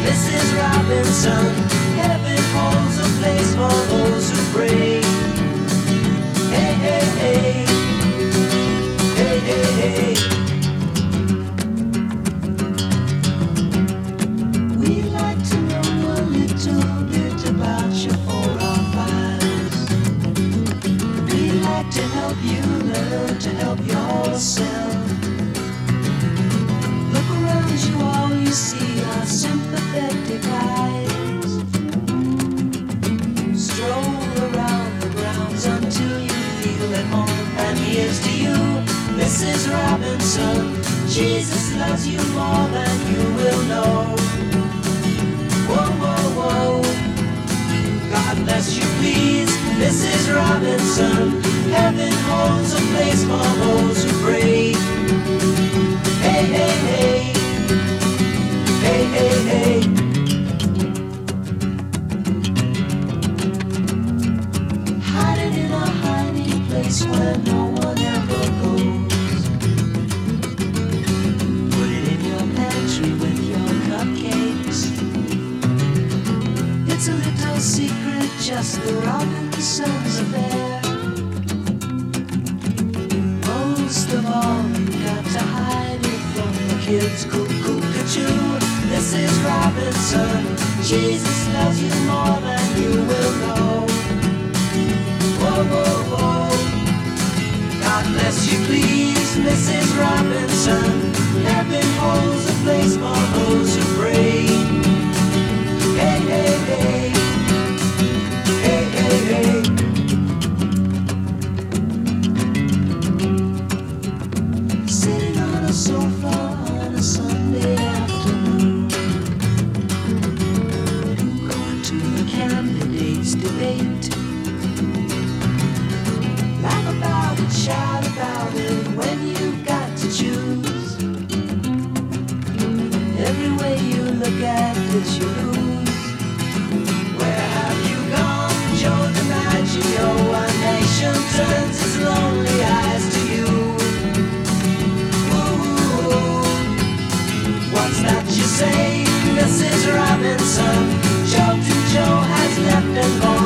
Mrs. Robinson. Heaven holds a place for those who pray. Hey, hey, hey. Hey, hey, hey. We'd like to know a little bit about your forefathers. We'd like to help you learn to help yourself. Look around you, all you see are sympathetic eyes. Stroll around the grounds until you feel at home. And here's to you, Mrs. Robinson. Jesus loves you more than you will know. Whoa, whoa, whoa. God bless you, please, Mrs. Robinson. Heaven holds a place for those who pray. Hey, hey, hey. Hey, hey, hey. Hiding in a hiding place where no one ever goes. Put it in your pantry with your cupcakes. It's a little secret, just the Robinsons affair. Most of all, you got to hide it from the kids. Cuckoo-cuckoo, Mrs. Robinson. Jesus loves you more than you will know. Whoa, whoa, whoa. God bless you, please, Mrs. Robinson. Heaven holds a place for those who pray. Hey, hey, hey. Hey, hey, hey. Sitting on a sofa on a Sunday afternoon, going to the candidates' debate. Laugh about it, shout about it when you've got to choose. Every way you look at it, you lose. Where have you gone, Joe DiMaggio? A nation turns its lonely eyes to you. Ooh, what's that you say, Mrs. Robinson? Joe to Joe has left and gone.